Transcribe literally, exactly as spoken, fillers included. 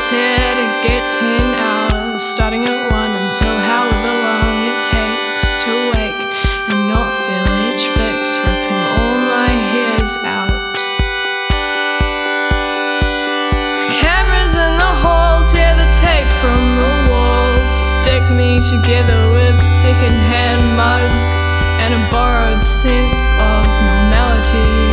it's here to get ten hours, starting at one until however long it takes to wake and not feel each fix ripping all my hairs out. Cameras in the hall tear the tape from the walls, stick me together with second-hand mugs and a borrowed sense of normality.